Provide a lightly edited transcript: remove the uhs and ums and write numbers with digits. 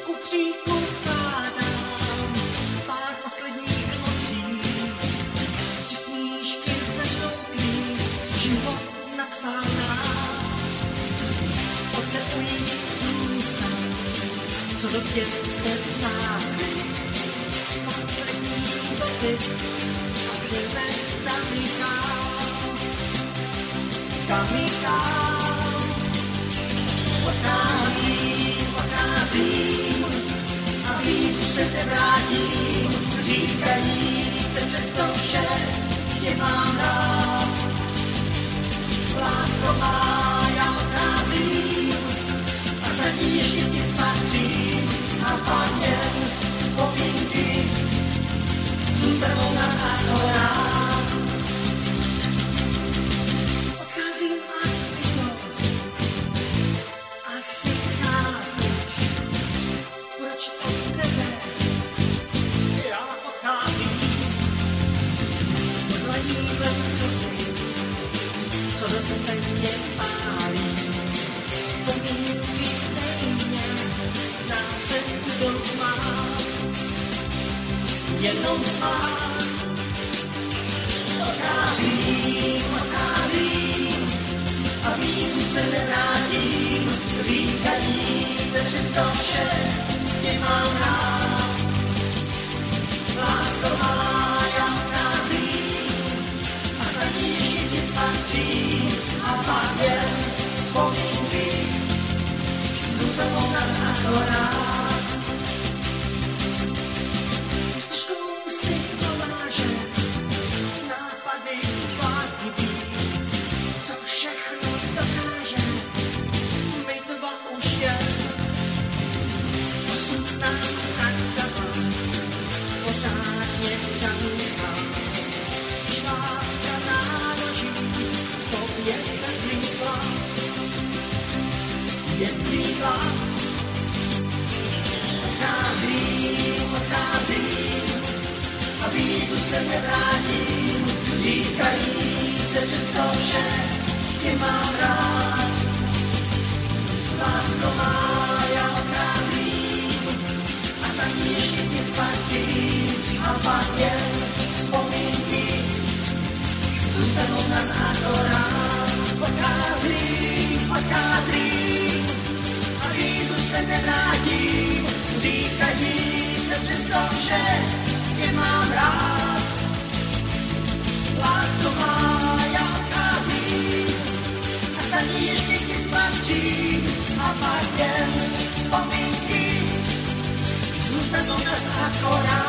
kufříku skládám pár posledních emocí. Tři knížky začnou krýt život napsaná. Podle ujít zůstám, co do svět se vznáhli. Poslední boty a dveře zamykám. Odcházím a víc se nevrátím. Říkají se přesto vše, tě mám rád. Lásko má, já odcházím a za ní ještě ti spatřím. A fakt jen vzpomínky zůstanou nás akorát. Odcházím a ty to asi chápeš, proč od tebe já odcházím. Odladí ven slzy, co do srdce mě pálí. Vzpomínky stejně nám se budou smát, jenom smát. Odcházím a víc se nevrátím. Říkají se přesto vše, tě mám rád. Lásko má, já odcházím a za ní ještě tě spatřím. A pak jen vzpomínky zůstanou nás akorát. Stožkou si pováže nápady bláznivý, co všechno dokáže, my dva už je. Osud nám nakava, pořádně zamíchá. Když láska náloží, v tobě se zlíkla, je zlíkla. Odcházím a víc se nevrátím. Říkají se přesto vše, tě mám rád. Lásko má, já odcházím a za ní ještě tě spatřím. A pak jen vzpomínky zůstanou nás akorát. Odcházím a víc se nevrátím. Říkají se přesto vše, tě mám rád. Lásko má, já odcházím a za ní ještě tě spatřím. A pak jen vzpomínky zůstanou nás akorát.